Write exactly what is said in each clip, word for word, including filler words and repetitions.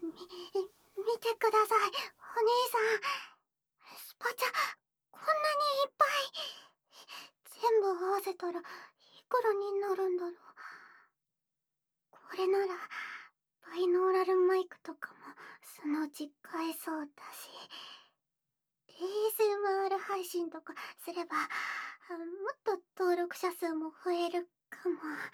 み、見てください、お兄さん。スパチャ、こんなにいっぱい。全部合わせたらいくらになるんだろう。これならバイノーラルマイクとかもそのうち買えそうだし、 エーエスエムアール 配信とかすればもっと登録者数も増えるかも。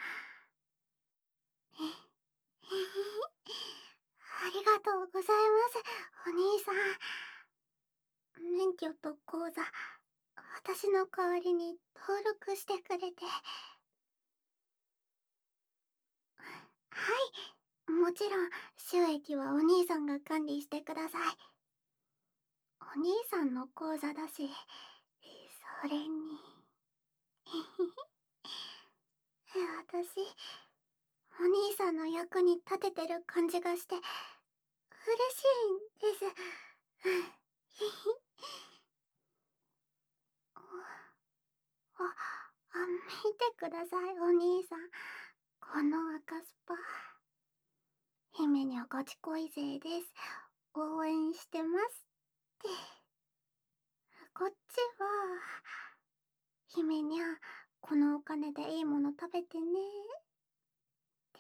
ありがとうございますお兄さん。免許と口座、私の代わりに登録してくれて。はい、もちろん収益はお兄さんが管理してください。お兄さんの口座だし、それに私、お兄さんの役に立ててる感じがして嬉しいんです。あ、あ、見てくださいお兄さん、この赤スパ。姫にゃガチ恋勢です、応援してますって。こっちは、姫にゃこのお金でいいもの食べてねって。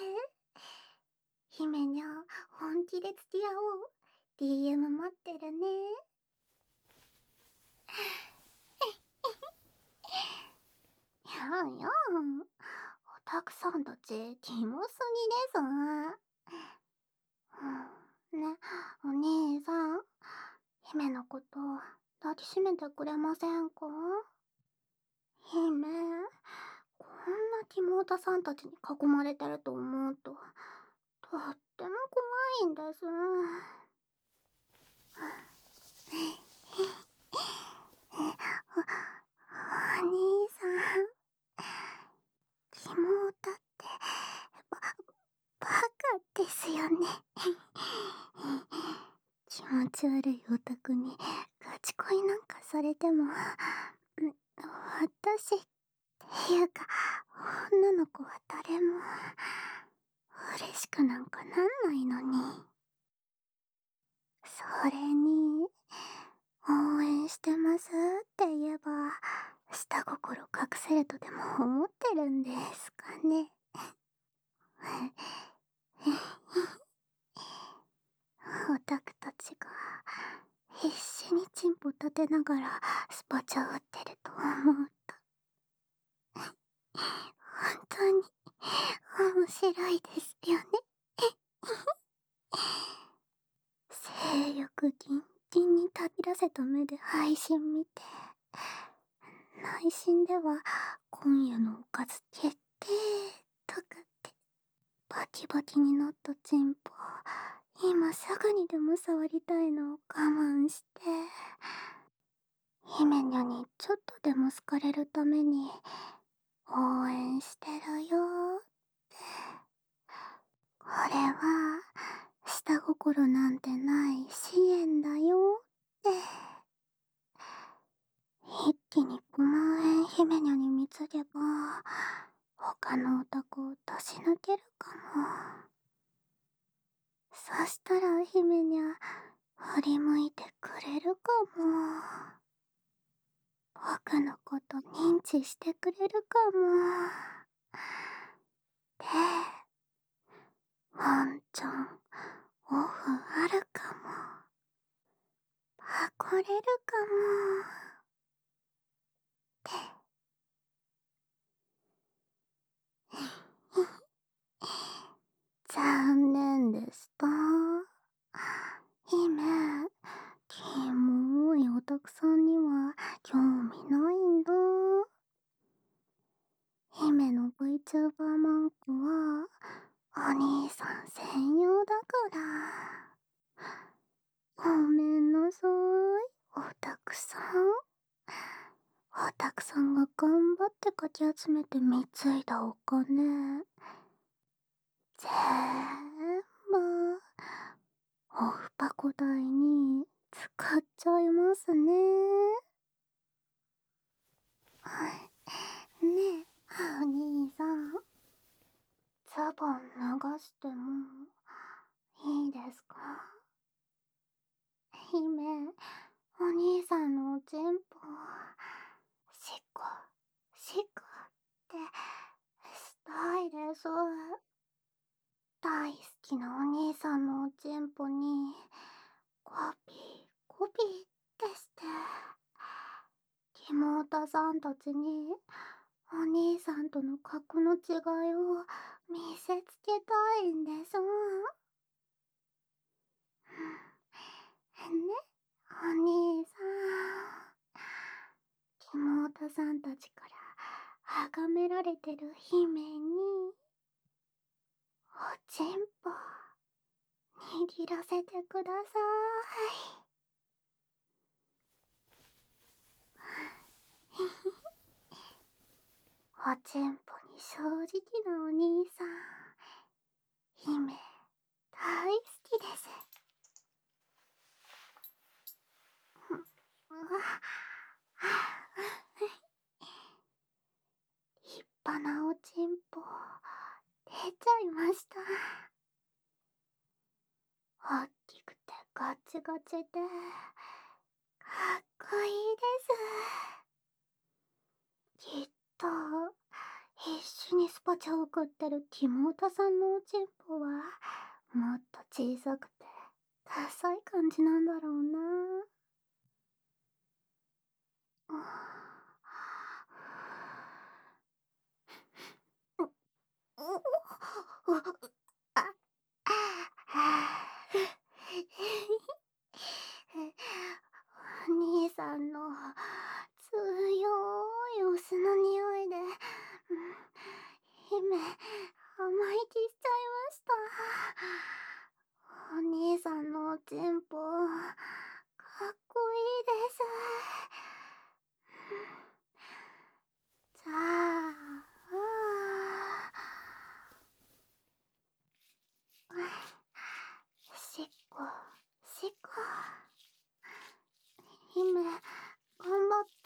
姫にゃ本気で付き合おう、 ディーエム 待ってるね。やんやん、オタクさんたちキモすぎです。ね、お兄さん、姫のこと抱きしめてくれませんか？姫、こんなキモオタさんたちに囲まれてると思うととっても怖いんです。お兄さん、キモオタってババカですよね。気持ち悪いオタクにガチ恋なんかされても、私っていうか女の子は誰も嬉しくなんかなんないのに。それに応援してますって言えば下心隠せるとでも思ってるんですかね。オタクたちが必死にチンポ立てながらスパチャ打ってると思うと本当に面白いですよね。性欲ギンギンにたぎらせた目で配信見て、内心では今夜のおかず決定とかってバキバキになったチンポ今すぐにでも触りたいのを我慢して、姫にゃにちょっとでも好かれるために応援してるよって。これは下心なんてない支援だよって。一気にごまんえん姫にゃに貢げば他のオタクを出し抜けるかも。そしたら姫にゃ振り向いてくれるかも。僕のこと認知してくれるかも。で、ワンチャンオフあるかも。パコれるかも。って。残念でした。姫、キモいオタクさんには興味ないんだ。姫の VTuber マークはお兄さん専用だから。ごめんなさい、オタクさん。オタクさんが頑張ってかき集めて貢いだお金、ぜーんぶオフパコ代に使っちゃいますね。ねえ、お兄さん。ズボン脱がしてもいいですか？ 大好きなお兄さんのおちんぽにコピーコピーってして妹さんたちにお兄さんとの格の違いを見せつけたいんでしょ。ね、お兄さん。妹さんたちから崇められてる姫におちんぽ握らせてください。おちんぽに正直なお兄さん、姫大好きです。立派なおちんぽ出ちゃいました。大きくてガチガチでかっこいいです。きっと必死にスパチャを食ってるティモータさんのおちんぽはもっと小さくてダサい感じなんだろうな。お兄さんの強いお酢の匂いで、姫、甘い気しちゃいました。お兄さんのおちんぽ、かっこいいです。じゃあ、しっこ、しっこ。姫、頑張って、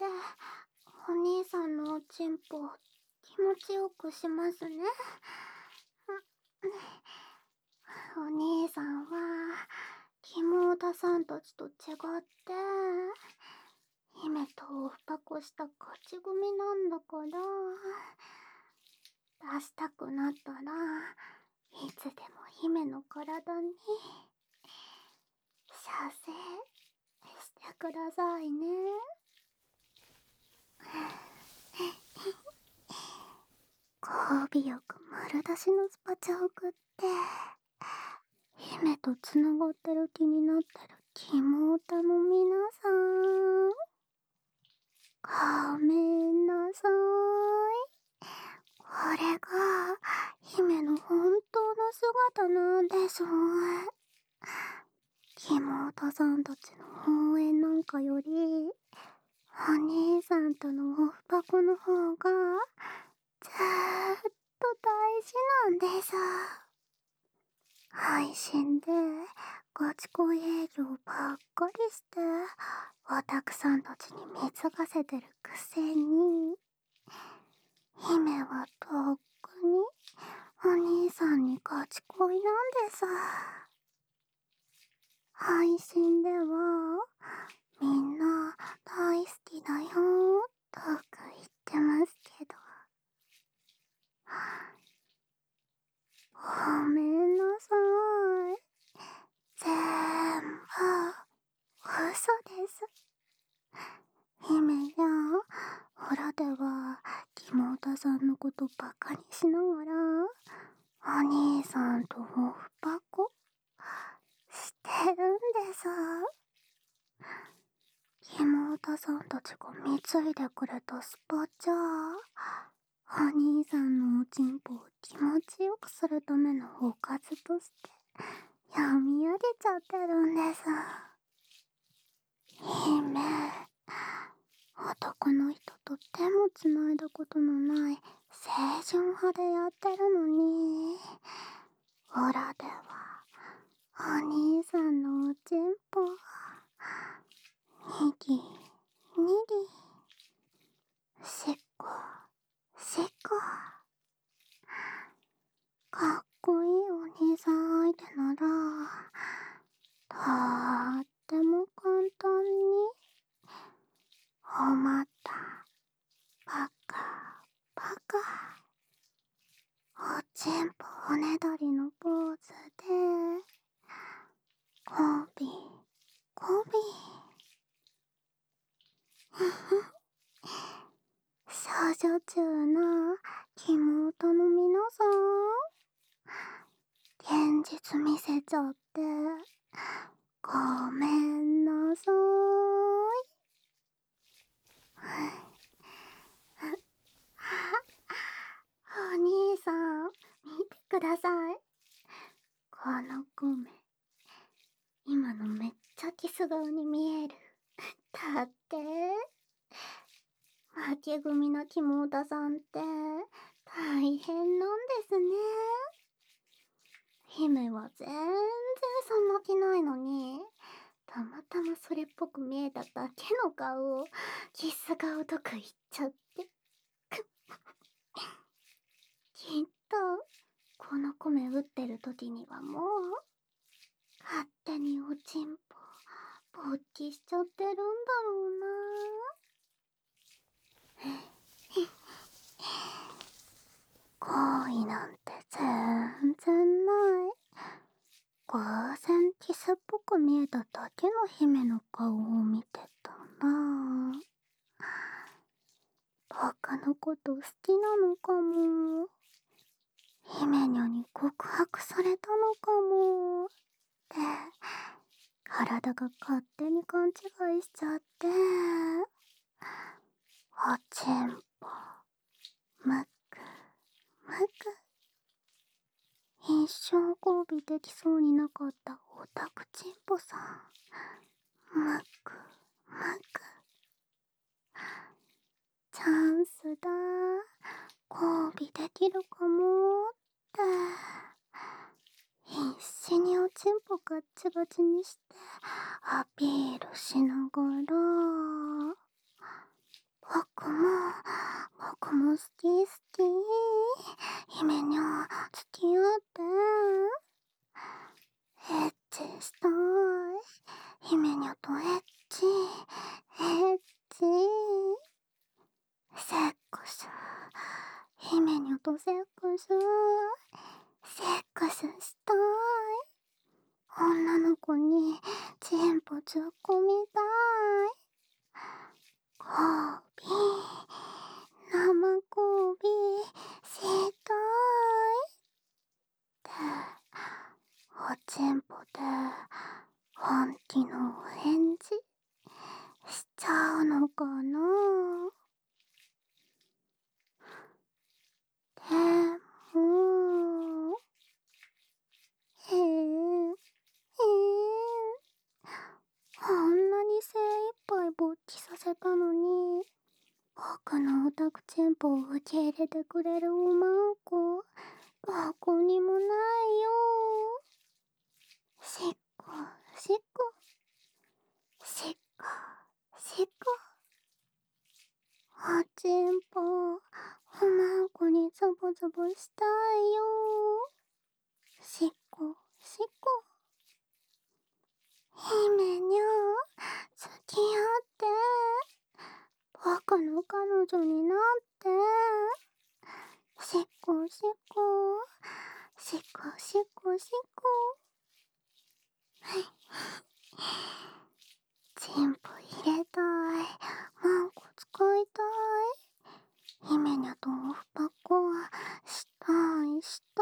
お兄さんのおちんぽ、気持ちよくしますね。お兄さんは、妹さんたちと違って、姫とオフパコした勝ち組なんだから、出したくなったらいつでも姫の体に射精してくださいね。交尾よく丸出しのスパチャを送って姫とつながってる気になってる妹の皆さん、ごめんなさい。これが姫の本当の姿なんでしょう。妹さんたちの応援なんかよりお兄さんとのオフパコの方がずーっと大事なんです。配信でガチ恋営業ばっかりしてオタクさんたちに貢がせてるくせに、姫はとっくにお兄さんにガチ恋なんです。配信ではみんな大好きだよとか言ってますけど、ごめんなさい。全部嘘です。姫や裏では妹さんのことバカにしながらお兄さんとオフパコしてるんです。妹さんたちが貢いでくれたスパチャ、お兄さんのおちんぽを気持ちよくするためのおかずとして読み上げちゃってるんです。姫、男の人と手もつないだことのない清純派でやってるのに、裏ではお兄さんのおちんぽにぎにぎ、しっこしっこ。かっこいいお兄さん相手ならとーっても簡単におまたバカバカおちんぽおねだりのポーズで、コビコビ少女中の妹の皆さん、現実見せちゃってごめんなさい。お兄さん、見てください。このコメ、今のめっちゃキス顔に見える。だって、負け組のキモータさんって大変なんですね。姫は全然そんな気ないのに、たまたまそれっぽく見えただけの顔をキス顔とか言っちゃって。きっとこの米打ってる時にはもう勝手におちんぽ勃起しちゃってるんだろうな。行為なんて全然ない。偶然キスっぽく見えただけの姫の顔を見てたな。僕のこと好きなのかも。姫にゃに告白されたのかも。って体が勝手に勘違いしちゃって、おちんぽむくむく、一生交尾できそうになかったオタクちんぽさん、むくむく、チャンスだ、交尾できるかもって必死におちんぽガッチガチにしてアピールしながら、僕も僕も好き好き、姫にゃ付き合ってエッチしたい、姫にゃとエッチエッチ、セックス、姫にゃとセックスセックスしたい、女の子にチンポ突っ込みたい、交尾生交尾したいっておちんぽで本気のお返事しちゃうのかな。でもへえへえ、あんなに精一杯勃起させたのに、僕のオタクチンポを受け入れてくれるおまんこどこにもないよ。しっこしっこしっこしっこ、おちんぽおまんこにズボズボしたいよ。しっこしっこ、姫にゃ付き合って僕の彼女になって、しっこしっこしっこしっこしっこ、チンポ入れたい、マンコ使いたい、姫にゃとオフパコしたいした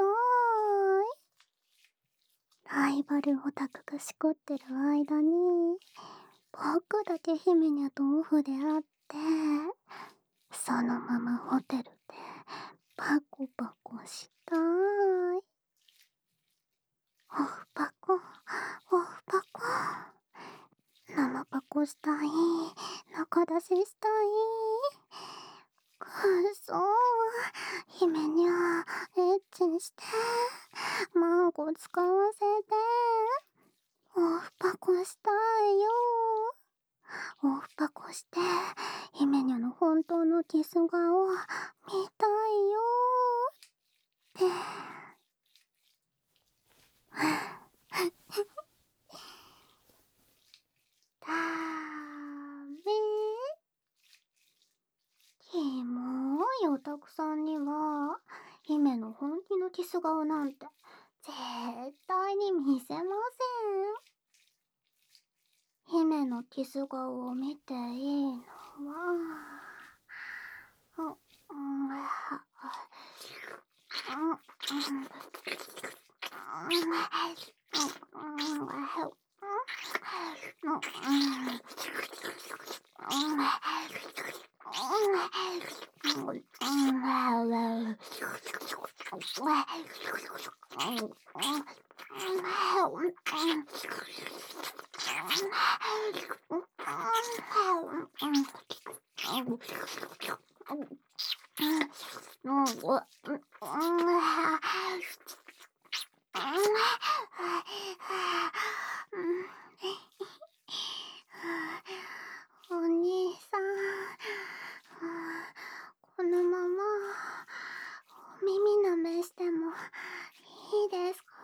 い、ライバルオタクがしこってる間に僕だけ姫にゃとオフで会って、そのままホテルでパコパコしたい、オフパコオフパコ、生パコしたい、中出ししたい、くそー、姫にゃエッチしてマンコ使わせてオフパコしたいよ。オフパコして姫にゃの本当のキス顔見たいよってダメ、キモいオタクさんには姫の本気のキス顔なんてキス顔を見ていいのは、うん、うん、うん、お兄さん、このままお耳舐めしてもいいですか？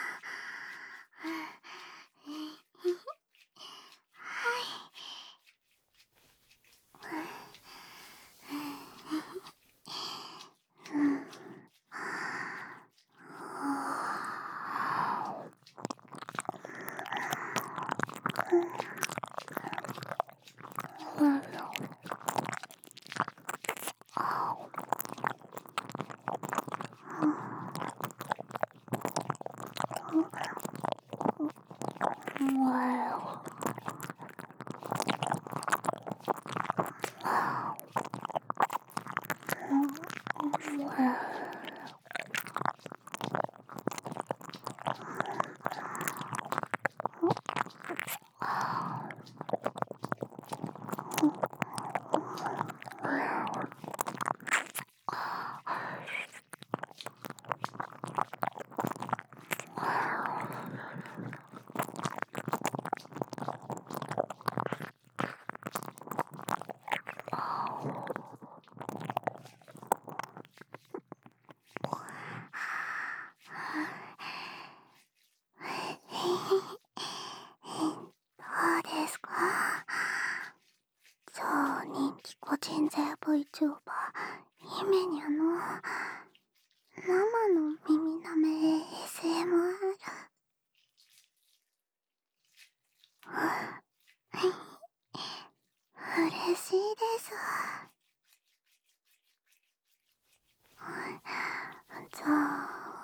どうですか？超人気個人税 VTuber 姫にゃの生の耳舐め エーエスエムアール。 嬉しいです。じゃあ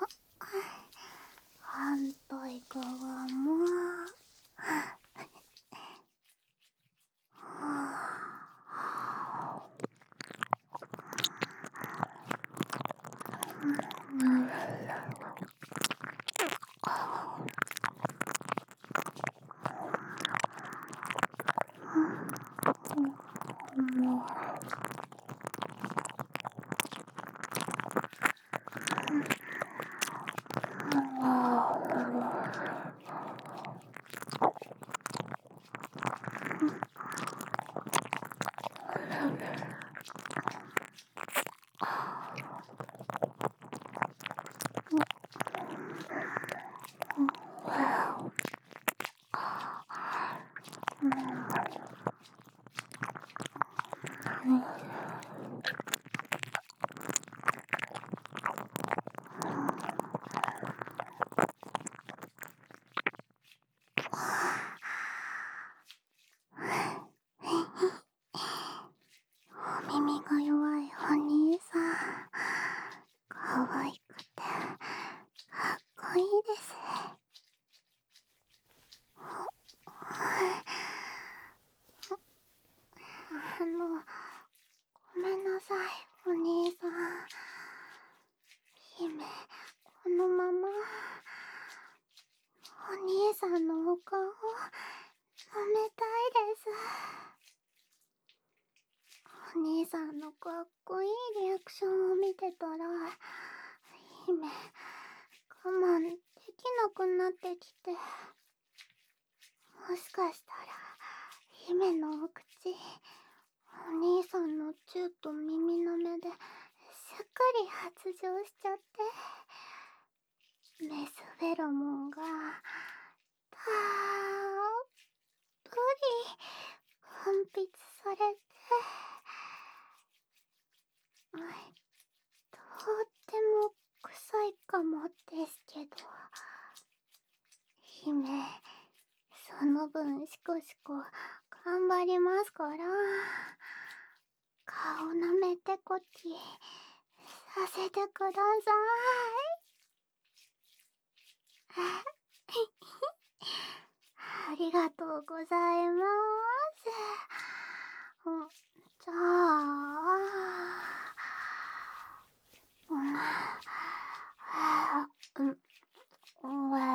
反対側もお耳が弱いお兄さん、可愛くてかっこいいです。あの、ごめんなさい、お兄さん。姫、このままお兄さんのお顔を舐めたいです。お兄さんのかっこいいリアクションを見てたら、姫、我慢できなくなってきて、もしかしたら姫のお口、お兄さんのチューと耳の目でしっかり発情しちゃって、メスフェロモンがたっぷり分泌されて、とっても臭いかもですけど、姫、その分シコシコ頑張りますから。顔舐めてこちさせてください。ありがとうございます。うん、じゃあ、うん、うん、うん、うん、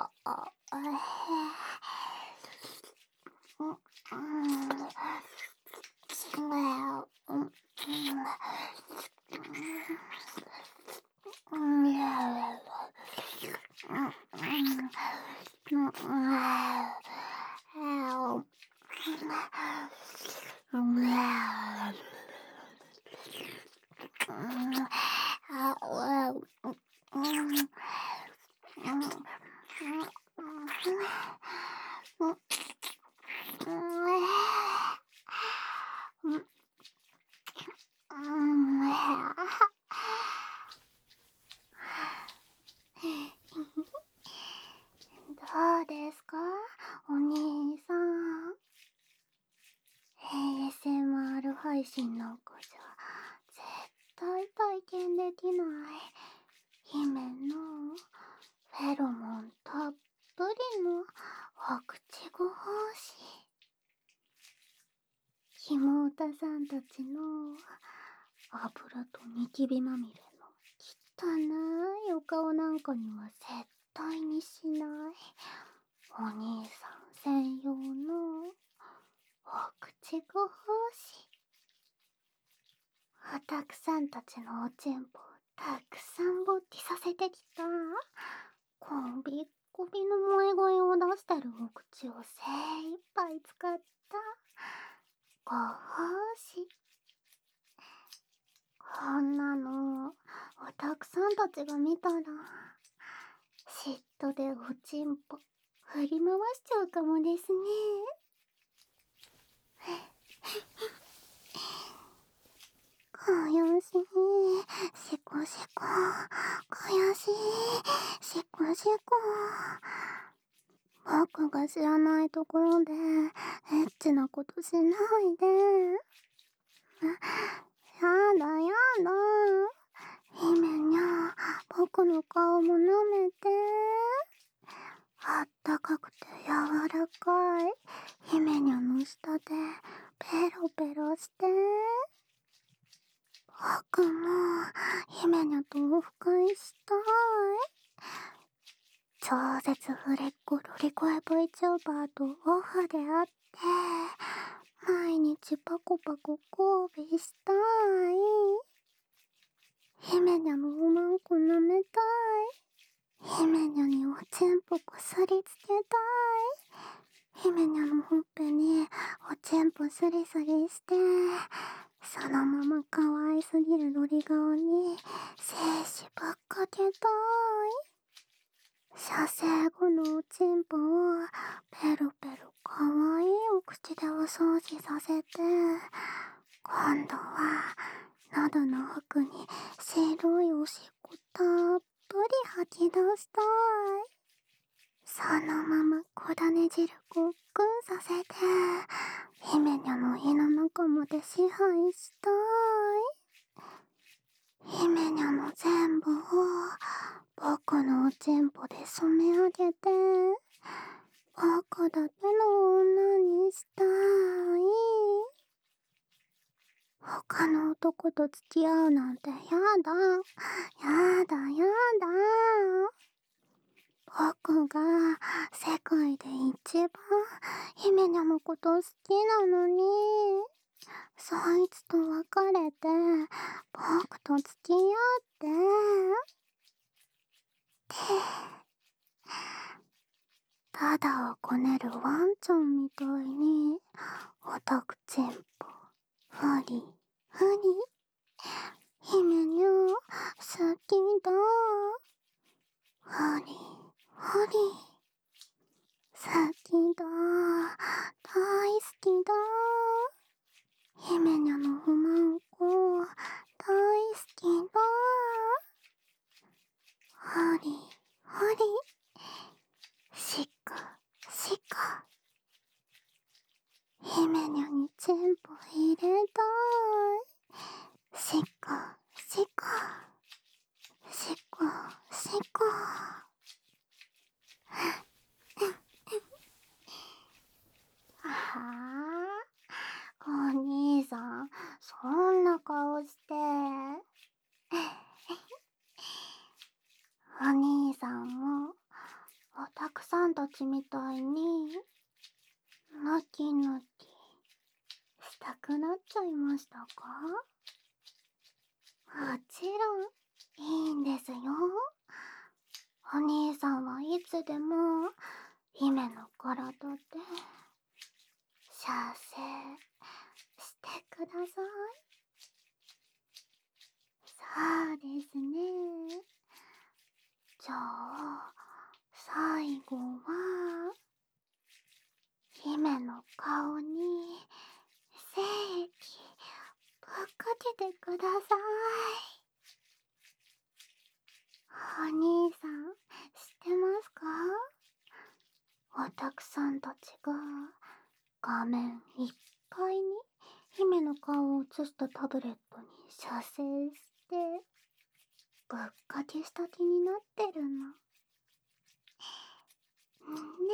どうですか、お兄さん。 エーエスエムアール 配信なんかじゃ絶対体験できない姫のフェロモンたっぷりのお口ご奉仕。ひもうたさんたちの油とニキビまみれの汚いお顔なんかには絶対にしないお兄さん専用のお口ご奉仕。おたくさんたちのおちんぽをたくさん勃起させてきたこびっこびの萌え声を出してるお口を精一杯使ったご奉仕。こんなのおたくさんたちが見たら嫉妬でおちんぽ振り回しちゃうかもですね。悔しい、しこしこ、悔しい、しこしこ。僕が知らないところでエッチなことしないで。やだやだ。姫にゃ、僕の顔も舐めて。あったかくて柔らかい姫にゃの下でペロペロして。僕も姫にゃとオフ会したい。超絶売れっ子ロリコエ VTuber とオフで会って毎日パコパコ交尾したい。姫にゃのおまんこ舐めたい。姫にゃにおちんぽこすりつけたい。姫にゃのほっぺにおちんぽスリスリしてそのまま可愛すぎるロリ顔に精子ぶっかけたい。射精後のおちんぽをペロペロ可愛いお口でお掃除させて今度は喉の奥に白いおしっこたっぷり吐き出したい。そのまま小種汁ごっくんさせて姫にゃの胃の中まで支配したい。姫にゃの全部を僕のおちんぽで染め上げて僕だけの女にしたい。他の男と付き合うなんてやだやだやだ。僕が世界で一番姫にゃのこと好きなのにそいつと別れて僕と付き合ってってただをこねるワンちゃんみたいにおたくちんぽふりふり姫にゃ好きだふりふり好きだ大好きだ姫にゃのおまんこ大好きだふりふりしかしか姫たくさんたちみたいにヌキヌキしたくなっちゃいましたか？もちろんいいんですよ。お兄さんはいつでも姫の体で射精してください。そうですね。じゃあ最後は姫の顔に精液ぶっかけてください。お兄さん知ってますか？おたくさんたちが画面いっぱいに姫の顔を映したタブレットに射精してぶっかけした気になってるの。ね。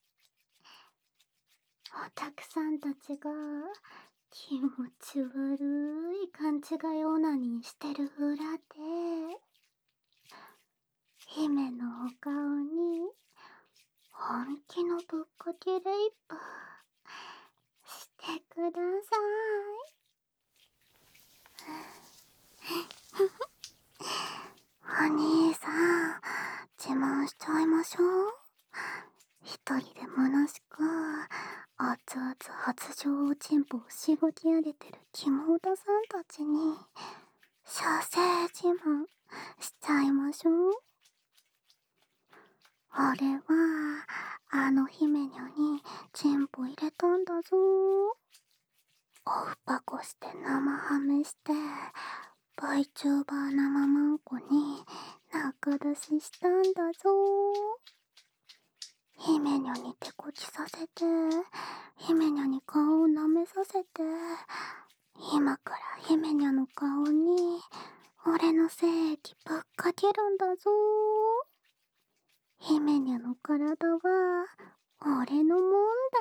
おたくさんたちが気持ち悪い勘違いオナニーしてる裏で姫のお顔に本気のぶっかけレイプしてください。お兄さん自慢しちゃいましょう。一人で虚しく熱々発情おちんぽをしごき上げてるキモオタさんたちに射精自慢しちゃいましょう。俺はあの姫にゃにチンポ入れたんだぞ。おっぱこして生ハメして VTuber 生マンコに仲出ししたんだぞ。姫にゃに手こきさせて姫にゃに顔を舐めさせて今から姫にゃの顔に俺の精液ぶっかけるんだぞ。姫にゃの体は俺のもんだ。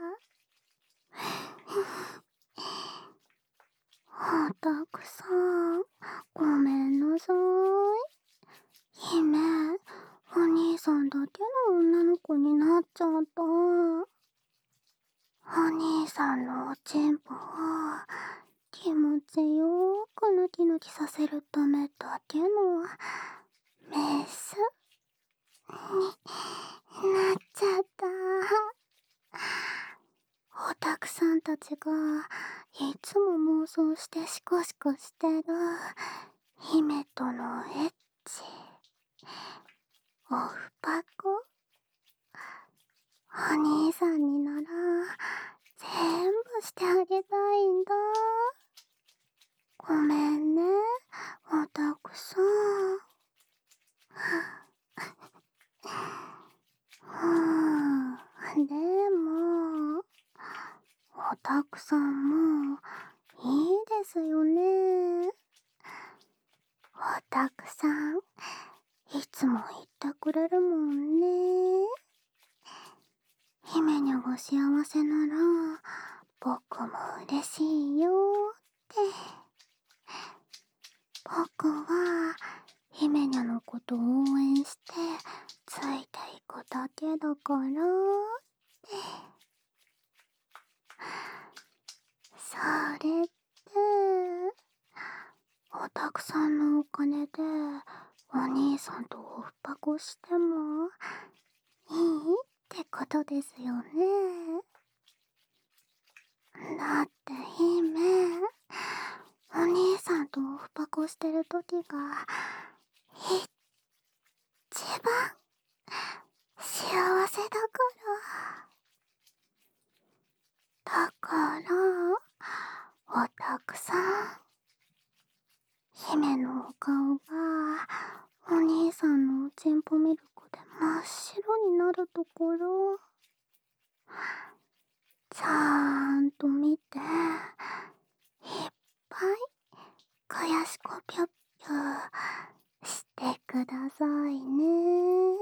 おたくさんごめんなさい。姫お兄さんだけの女の子になっちゃった。お兄さんのおちんぽを気持ちよーくヌキヌキさせるためだけのメスになっちゃった。おたくさんたちがいつも妄想してシコシコしてる姫とのエッチオフパコお兄さんになら全部してあげたいんだ。ごめんねおたくさん。うんでもおたくさんもいいですよね。おたくさんいつも言ってくれるもんね。姫にゃが幸せなら僕も嬉しいよって。僕は姫にゃのこと応援してついていくだけだからって。それっておたくさんのお金でお兄さんとオフパコしてもいいってことですよね。だって姫お兄さんとオフパコしてる時が一番幸せだから。だからおたくさん姫のお顔がお兄さんのおちんぽミルクで真っ白になるところちゃんと見ていっぱい悔しこぴょっぴょしてくださいね。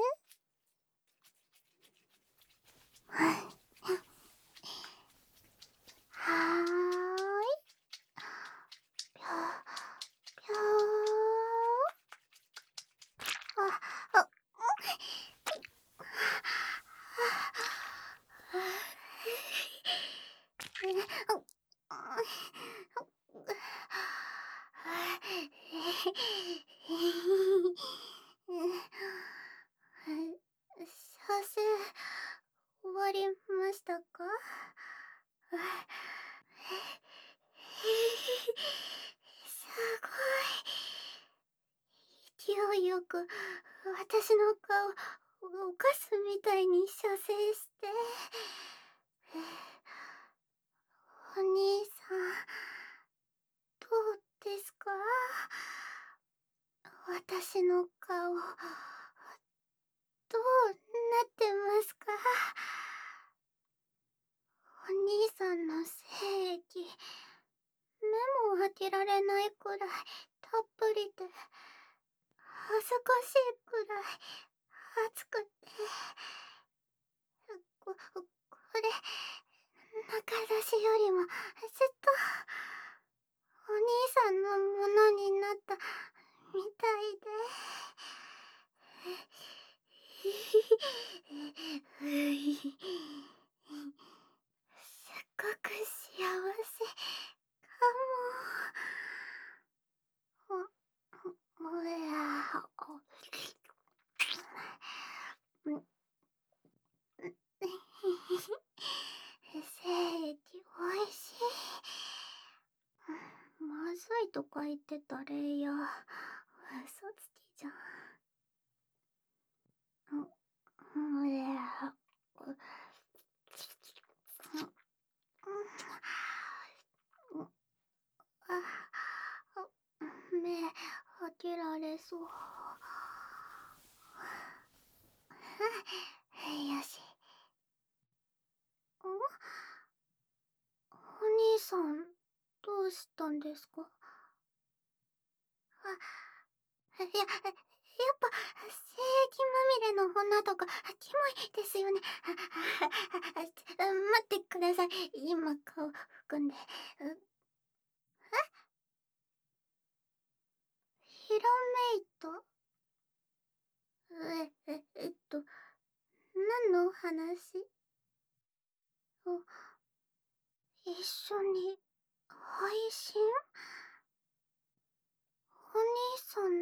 はーいぴょぴょーああ射精終わりましたか？すごい。勢いよく私の顔をかすみたいに射精して。お兄さん、どうですか？私の顔、どうなってますか？お兄さんの精液、目も開けられないくらいたっぷりで、恥ずかしいくらい熱くて、こ、これ、中出しよりもずっとお兄さんのものになったみたいで。すっごく幸せかも。お、おや、お、精液おいしい。まずいとか言ってたれや。嘘つきじゃん。おや、目開けられそう。よし。お兄さん、どうしたんですか？あ、いや、やっぱ、精液まみれの女とか、キモいですよね。待ってください。今、顔拭くんで。えヒラメイト？え、え、えっと、何の話？あ、一緒に配信？お兄さん